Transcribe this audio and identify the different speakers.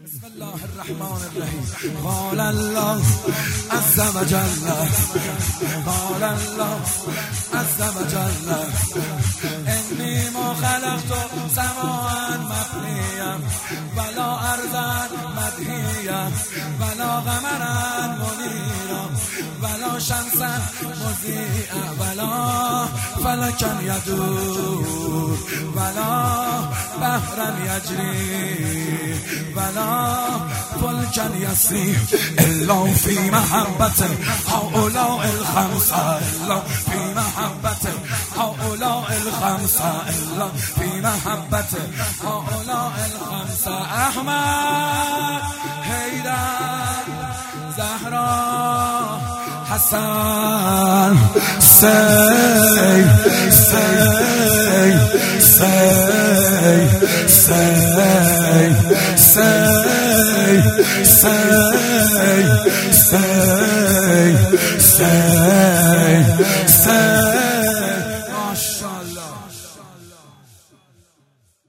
Speaker 1: بسم الله الرحمن الرحیم. قال الله عز وجل، قال الله عز وجل انی ما خلقت سماء مبنیا ولا ارضا مدحیا ولا قمرا منیرا ولا شمسا مضیئا ولا فلکا یدور ولا بحرا یجری ولا فلکا یسیر الا فی محبت هؤلاء الخمسه، الا فی محبت هؤلاء الخمسه، الا فی محبت هؤلاء الخمسه. احمد، حیدر، زهرا، حسن، say